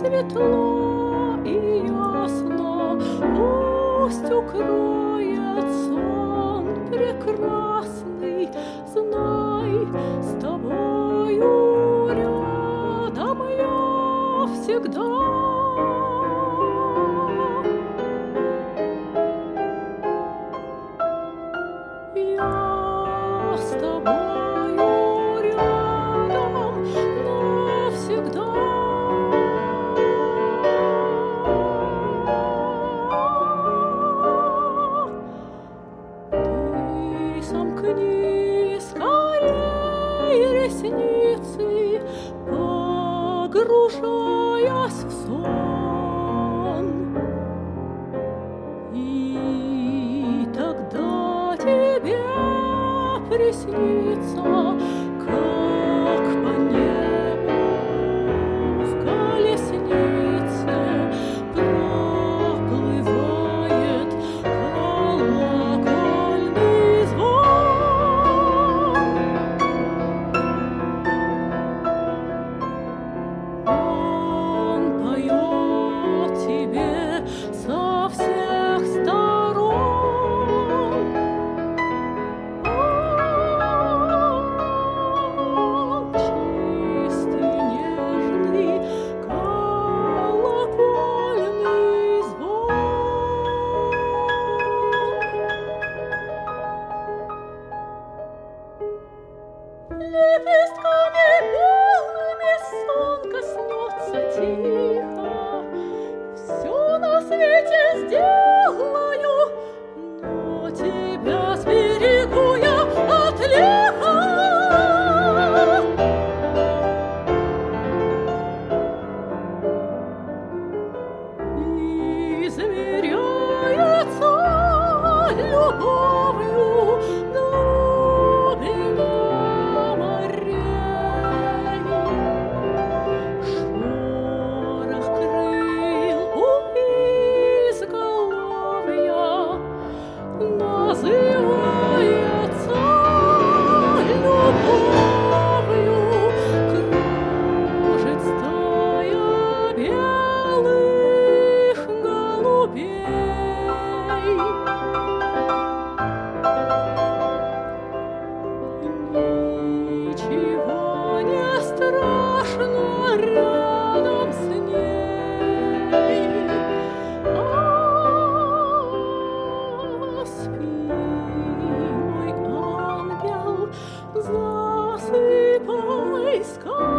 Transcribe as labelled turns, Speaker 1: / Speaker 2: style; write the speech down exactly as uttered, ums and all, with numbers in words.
Speaker 1: светло и ясно, пусть укроет сон прекрасный, знай, с тобою рядом я всегда. Я с тобою рядом навсегда. Ты сомкни скорей ресницы, погружаясь в сон, и тогда тебе приснится, как по небу в колеснице проплывает колокольный звон. Он поет тебе со всех сторон. Он чистый, нежный, колокольный звон. Лепестками белыми сон коснется тихо. Всё на свете сделаю, но тебя сберегу я от лиха. Измеряется любовью глубина морей. Шорох крыл у изголовья называется любовью. Кружит стая белых голубей. Ничего не страшно рядом с ней. А, спи, мой ангел, засыпай скорей.